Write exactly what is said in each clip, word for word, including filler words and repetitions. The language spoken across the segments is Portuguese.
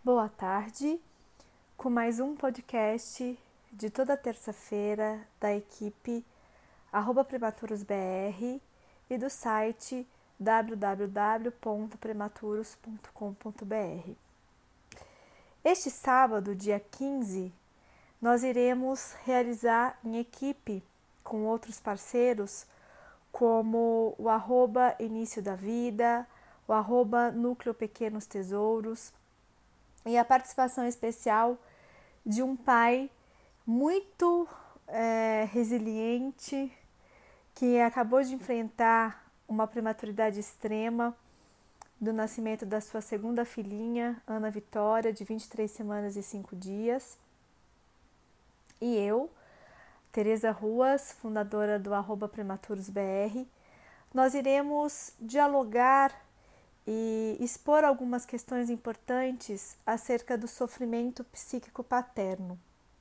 Boa tarde, com mais um podcast de toda terça-feira da equipe arroba prematurosbr e do site w w w ponto prematuros ponto com ponto b r. Este sábado, dia quinze, nós iremos realizar em equipe com outros parceiros como o arroba Início da Vida, o arroba Núcleo Pequenos Tesouros, e a participação especial de um pai muito é, resiliente, que acabou de enfrentar uma prematuridade extrema do nascimento da sua segunda filhinha, Ana Vitória, de vinte e três semanas e cinco dias. E eu, Tereza Ruas, fundadora do arroba prematurosbr, nós iremos dialogar e expor algumas questões importantes acerca do sofrimento psíquico paterno.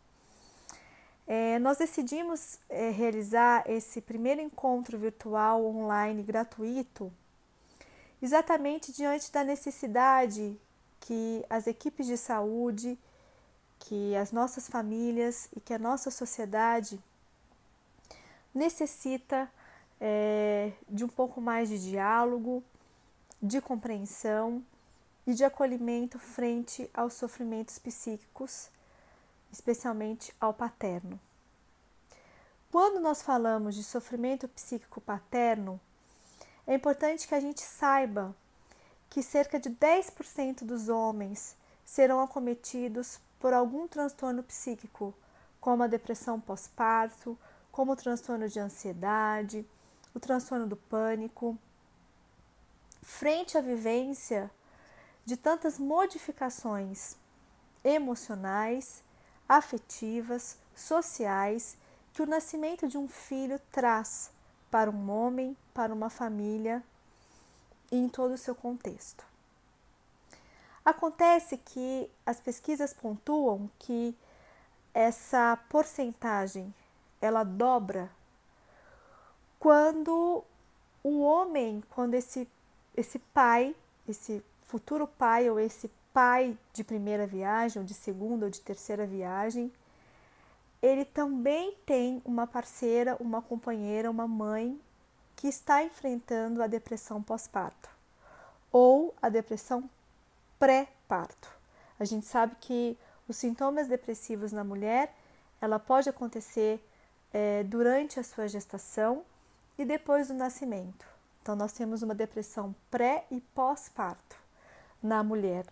É, nós decidimos é, realizar esse primeiro encontro virtual online gratuito exatamente diante da necessidade que as equipes de saúde, que as nossas famílias e que a nossa sociedade necessita é, de um pouco mais de diálogo, de compreensão e de acolhimento frente aos sofrimentos psíquicos, especialmente ao paterno. Quando nós falamos de sofrimento psíquico paterno, é importante que a gente saiba que cerca de dez por cento dos homens serão acometidos por algum transtorno psíquico, como a depressão pós-parto, como o transtorno de ansiedade, o transtorno do pânico. Frente à vivência de tantas modificações emocionais, afetivas, sociais que o nascimento de um filho traz para um homem, para uma família e em todo o seu contexto. Acontece que as pesquisas pontuam que essa porcentagem ela dobra quando o homem, quando esse esse pai, esse futuro pai ou esse pai de primeira viagem, ou de segunda ou de terceira viagem, ele também tem uma parceira, uma companheira, uma mãe que está enfrentando a depressão pós-parto ou a depressão pré-parto. A gente sabe que os sintomas depressivos na mulher, ela pode acontecer é, durante a sua gestação e depois do nascimento. Então, nós temos uma depressão pré e pós-parto na mulher.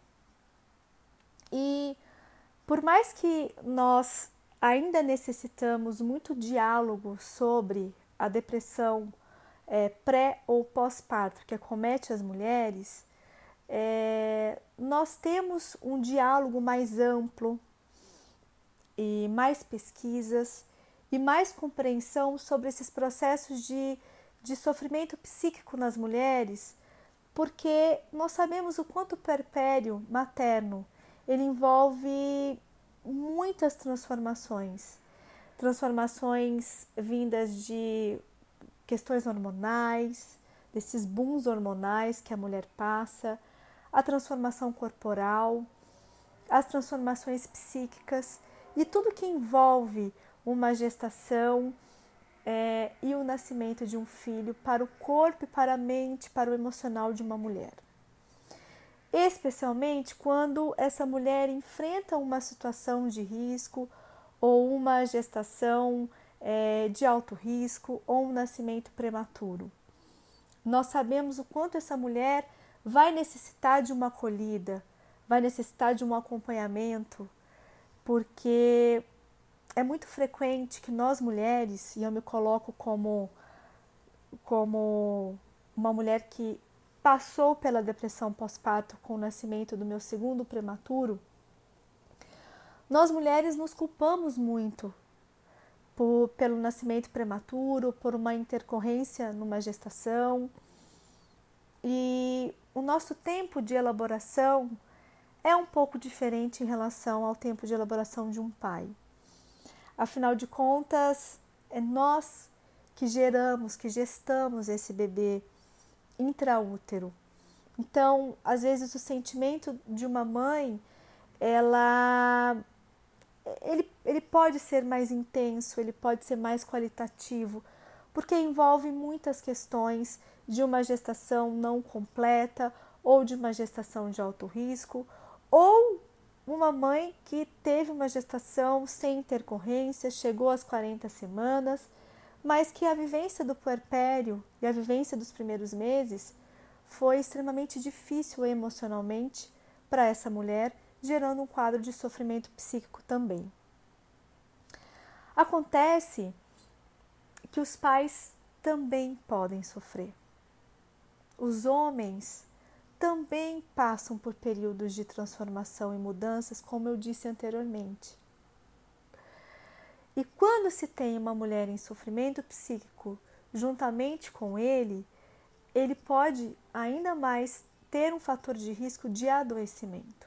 E por mais que nós ainda necessitamos muito diálogo sobre a depressão é, pré ou pós-parto que acomete as mulheres, é, nós temos um diálogo mais amplo e mais pesquisas e mais compreensão sobre esses processos de de sofrimento psíquico nas mulheres, porque nós sabemos o quanto o puerpério materno ele envolve muitas transformações, transformações vindas de questões hormonais, desses booms hormonais que a mulher passa, a transformação corporal, as transformações psíquicas e tudo que envolve uma gestação É, e o nascimento de um filho para o corpo, para a mente, para o emocional de uma mulher. Especialmente quando essa mulher enfrenta uma situação de risco ou uma gestação é, de alto risco ou um nascimento prematuro. Nós sabemos o quanto essa mulher vai necessitar de uma acolhida, vai necessitar de um acompanhamento, porque é muito frequente que nós mulheres, e eu me coloco como, como uma mulher que passou pela depressão pós-parto com o nascimento do meu segundo prematuro, nós mulheres nos culpamos muito por, pelo nascimento prematuro, por uma intercorrência numa gestação. E o nosso tempo de elaboração é um pouco diferente em relação ao tempo de elaboração de um pai. Afinal de contas, é nós que geramos, que gestamos esse bebê intraútero. Então, às vezes o sentimento de uma mãe ela, ele, ele pode ser mais intenso, ele pode ser mais qualitativo, porque envolve muitas questões de uma gestação não completa ou de uma gestação de alto risco, ou uma mãe que teve uma gestação sem intercorrência, chegou às quarenta semanas, mas que a vivência do puerpério e a vivência dos primeiros meses foi extremamente difícil emocionalmente para essa mulher, gerando um quadro de sofrimento psíquico também. Acontece que os pais também podem sofrer. Os homens também passam por períodos de transformação e mudanças, como eu disse anteriormente. E quando se tem uma mulher em sofrimento psíquico juntamente com ele, ele pode ainda mais ter um fator de risco de adoecimento.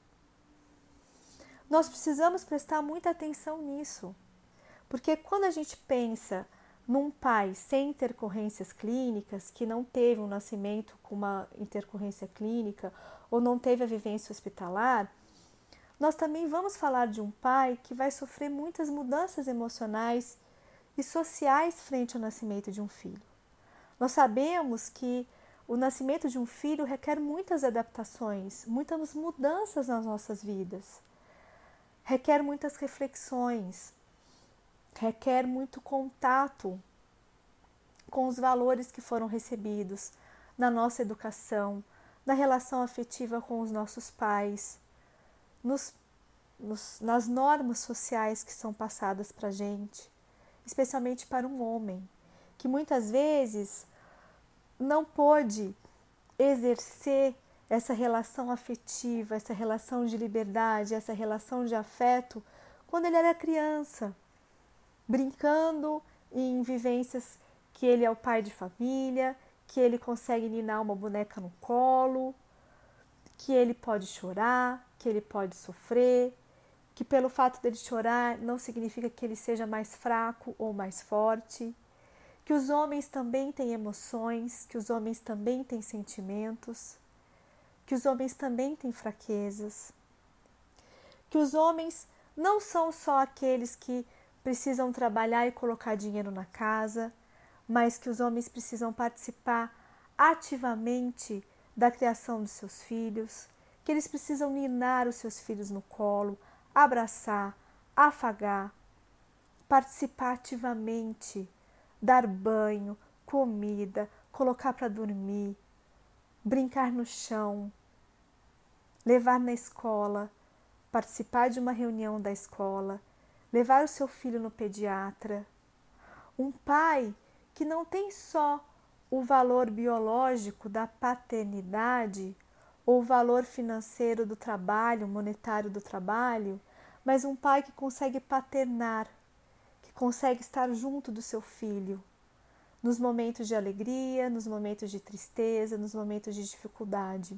Nós precisamos prestar muita atenção nisso, porque quando a gente pensa num pai sem intercorrências clínicas, que não teve um nascimento com uma intercorrência clínica ou não teve a vivência hospitalar, nós também vamos falar de um pai que vai sofrer muitas mudanças emocionais e sociais frente ao nascimento de um filho. Nós sabemos que o nascimento de um filho requer muitas adaptações, muitas mudanças nas nossas vidas, requer muitas reflexões, requer muito contato com os valores que foram recebidos na nossa educação, na relação afetiva com os nossos pais, nos, nos, nas normas sociais que são passadas para a gente, especialmente para um homem, que muitas vezes não pôde exercer essa relação afetiva, essa relação de liberdade, essa relação de afeto quando ele era criança, brincando em vivências que ele é o pai de família, que ele consegue ninar uma boneca no colo, que ele pode chorar, que ele pode sofrer, que pelo fato dele chorar não significa que ele seja mais fraco ou mais forte, que os homens também têm emoções, que os homens também têm sentimentos, que os homens também têm fraquezas, que os homens não são só aqueles que precisam trabalhar e colocar dinheiro na casa, mas que os homens precisam participar ativamente da criação dos seus filhos, que eles precisam ninar os seus filhos no colo, abraçar, afagar, participar ativamente, dar banho, comida, colocar para dormir, brincar no chão, levar na escola, participar de uma reunião da escola, levar o seu filho no pediatra. Um pai que não tem só o valor biológico da paternidade ou o valor financeiro do trabalho, monetário do trabalho, mas um pai que consegue paternar, que consegue estar junto do seu filho, nos momentos de alegria, nos momentos de tristeza, nos momentos de dificuldade.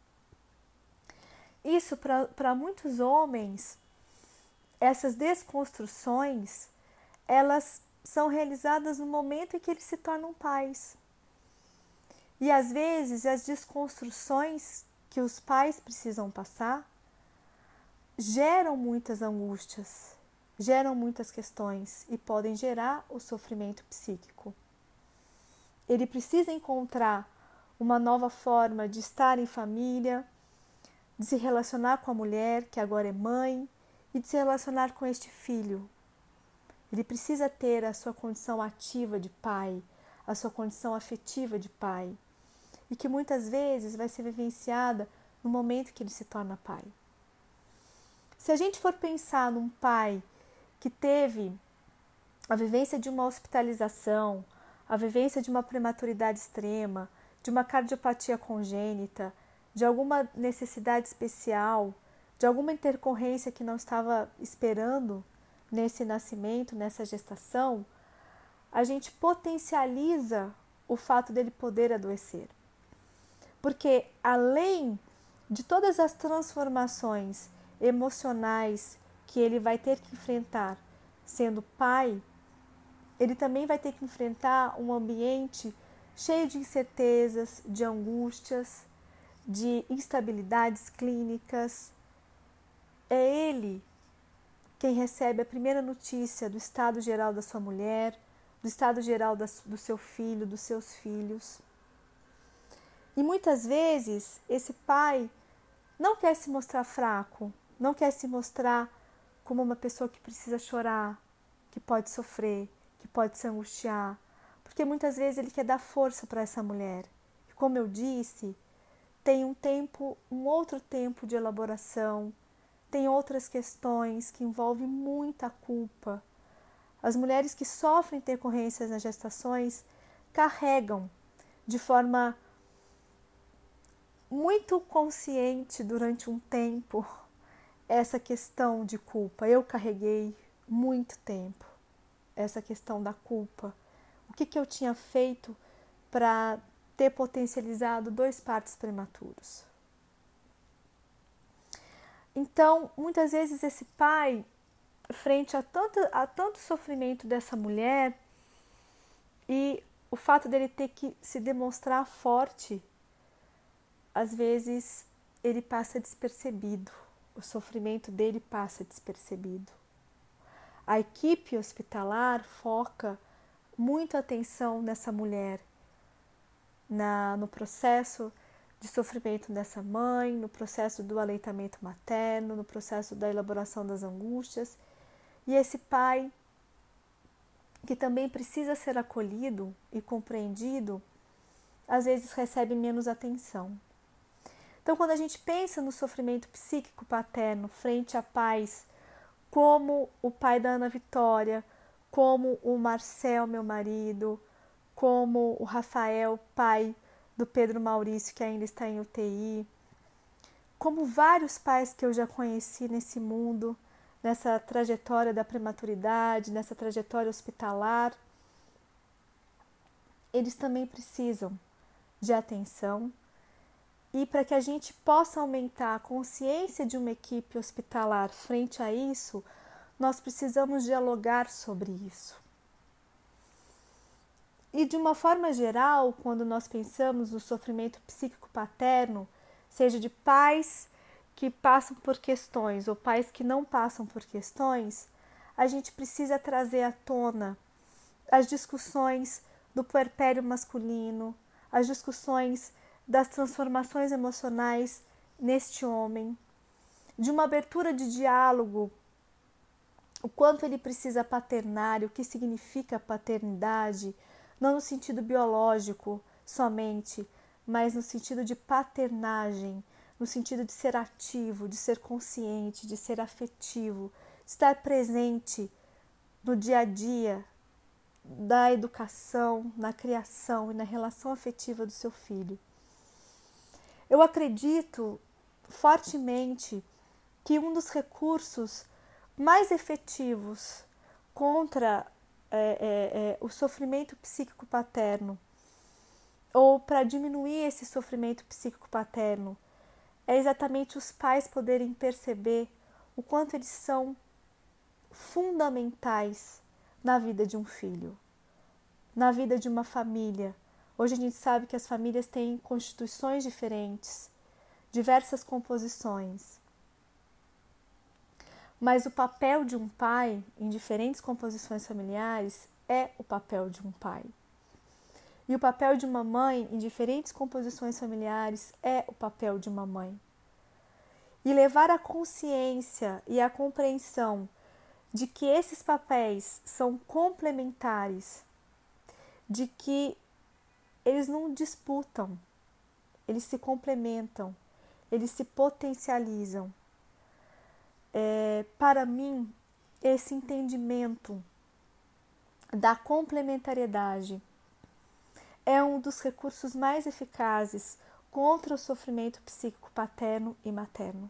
Isso, para muitos homens, essas desconstruções, elas são realizadas no momento em que eles se tornam pais. E às vezes as desconstruções que os pais precisam passar geram muitas angústias, geram muitas questões e podem gerar o sofrimento psíquico. Ele precisa encontrar uma nova forma de estar em família, de se relacionar com a mulher, que agora é mãe, e de se relacionar com este filho. Ele precisa ter a sua condição ativa de pai, a sua condição afetiva de pai, e que muitas vezes vai ser vivenciada no momento que ele se torna pai. Se a gente for pensar num pai que teve a vivência de uma hospitalização, a vivência de uma prematuridade extrema, de uma cardiopatia congênita, de alguma necessidade especial, de alguma intercorrência que não estava esperando nesse nascimento, nessa gestação, a gente potencializa o fato dele poder adoecer. Porque além de todas as transformações emocionais que ele vai ter que enfrentar sendo pai, ele também vai ter que enfrentar um ambiente cheio de incertezas, de angústias, de instabilidades clínicas, É ele quem recebe a primeira notícia do estado geral da sua mulher, do estado geral do seu filho, dos seus filhos. E muitas vezes esse pai não quer se mostrar fraco, não quer se mostrar como uma pessoa que precisa chorar, que pode sofrer, que pode se angustiar, porque muitas vezes ele quer dar força para essa mulher. E como eu disse, tem um tempo, um outro tempo de elaboração, tem outras questões que envolvem muita culpa. As mulheres que sofrem intercorrências nas gestações carregam de forma muito consciente durante um tempo essa questão de culpa. Eu carreguei muito tempo essa questão da culpa. O que, que eu tinha feito para ter potencializado dois partos prematuros? Então, muitas vezes esse pai, frente a tanto, a tanto sofrimento dessa mulher e o fato dele ter que se demonstrar forte, às vezes ele passa despercebido, o sofrimento dele passa despercebido. A equipe hospitalar foca muita atenção nessa mulher, na, no processo de sofrimento dessa mãe, no processo do aleitamento materno, no processo da elaboração das angústias. E esse pai, que também precisa ser acolhido e compreendido, às vezes recebe menos atenção. Então, quando a gente pensa no sofrimento psíquico paterno frente a pais como o pai da Ana Vitória, como o Marcel, meu marido, como o Rafael, pai do Pedro Maurício, que ainda está em U T I, como vários pais que eu já conheci nesse mundo, nessa trajetória da prematuridade, nessa trajetória hospitalar, eles também precisam de atenção. E para que a gente possa aumentar a consciência de uma equipe hospitalar frente a isso, nós precisamos dialogar sobre isso. E de uma forma geral, quando nós pensamos no sofrimento psíquico paterno, seja de pais que passam por questões ou pais que não passam por questões, a gente precisa trazer à tona as discussões do puerpério masculino, as discussões das transformações emocionais neste homem, de uma abertura de diálogo, o quanto ele precisa paternar, o que significa paternidade, não no sentido biológico somente, mas no sentido de paternagem, no sentido de ser ativo, de ser consciente, de ser afetivo, de estar presente no dia a dia da educação, na criação e na relação afetiva do seu filho. Eu acredito fortemente que um dos recursos mais efetivos contra é, é, é, o sofrimento psíquico paterno, ou para diminuir esse sofrimento psíquico paterno, é exatamente os pais poderem perceber o quanto eles são fundamentais na vida de um filho, na vida de uma família. Hoje a gente sabe que as famílias têm constituições diferentes, diversas composições. Mas o papel de um pai em diferentes composições familiares é o papel de um pai. E o papel de uma mãe em diferentes composições familiares é o papel de uma mãe. E levar a consciência e a compreensão de que esses papéis são complementares, de que eles não disputam, eles se complementam, eles se potencializam. É, para mim, esse entendimento da complementariedade é um dos recursos mais eficazes contra o sofrimento psíquico paterno e materno.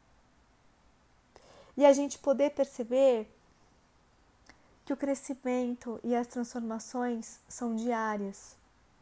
E a gente poder perceber que o crescimento e as transformações são diárias.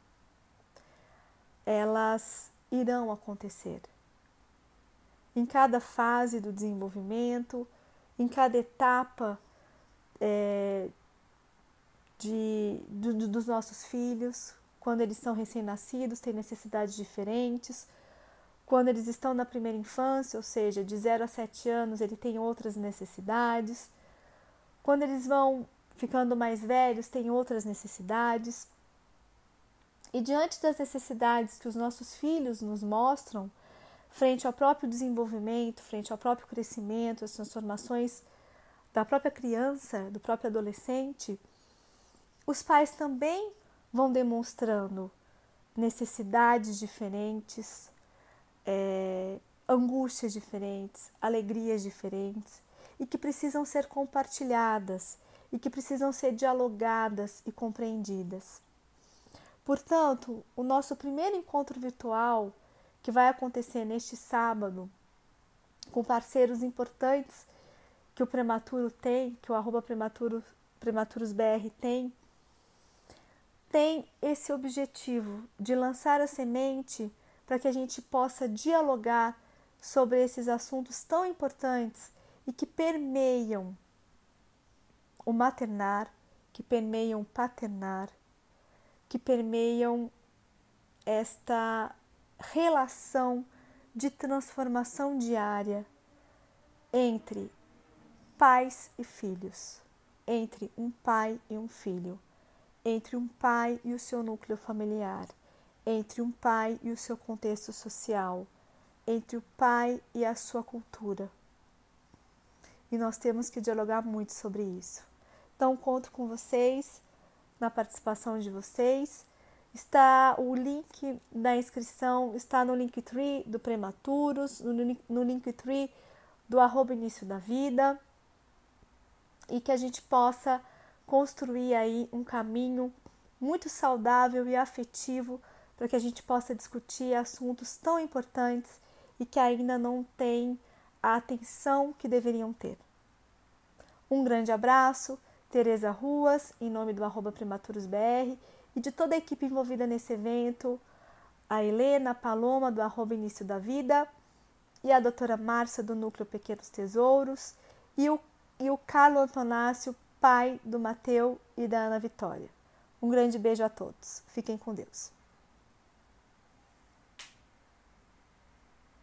Elas irão acontecer. Em cada fase do desenvolvimento, em cada etapa é, de, do, dos nossos filhos, quando eles são recém-nascidos, têm necessidades diferentes, Quando eles estão na primeira infância, ou seja, de zero a sete anos, ele tem outras necessidades. Quando eles vão ficando mais velhos, tem outras necessidades. E diante das necessidades que os nossos filhos nos mostram, frente ao próprio desenvolvimento, frente ao próprio crescimento, as transformações da própria criança, do próprio adolescente, os pais também vão demonstrando necessidades diferentes, é, angústias diferentes, alegrias diferentes, e que precisam ser compartilhadas, e que precisam ser dialogadas e compreendidas. Portanto, o nosso primeiro encontro virtual, que vai acontecer neste sábado, com parceiros importantes que o Prematuro tem, que o arroba prematuro, prematurosbr tem, tem esse objetivo de lançar a semente para que a gente possa dialogar sobre esses assuntos tão importantes e que permeiam o maternar, que permeiam o paternar, que permeiam esta relação de transformação diária entre pais e filhos, entre um pai e um filho, entre um pai e o seu núcleo familiar, entre um pai e o seu contexto social, entre o pai e a sua cultura. E nós temos que dialogar muito sobre isso. Então, conto com vocês, na participação de vocês. Está o link da inscrição, está no Linktree do Prematuros, no Linktree do arroba início da vida, e que a gente possa construir aí um caminho muito saudável e afetivo para que a gente possa discutir assuntos tão importantes e que ainda não têm a atenção que deveriam ter. Um grande abraço, Tereza Ruas, em nome do arroba prematurosbr, e de toda a equipe envolvida nesse evento, a Helena, a Paloma, do arroba início da vida, e a doutora Márcia, do Núcleo Pequenos Tesouros, e o, e o Carlos Antonácio, pai do Mateu e da Ana Vitória. Um grande beijo a todos. Fiquem com Deus.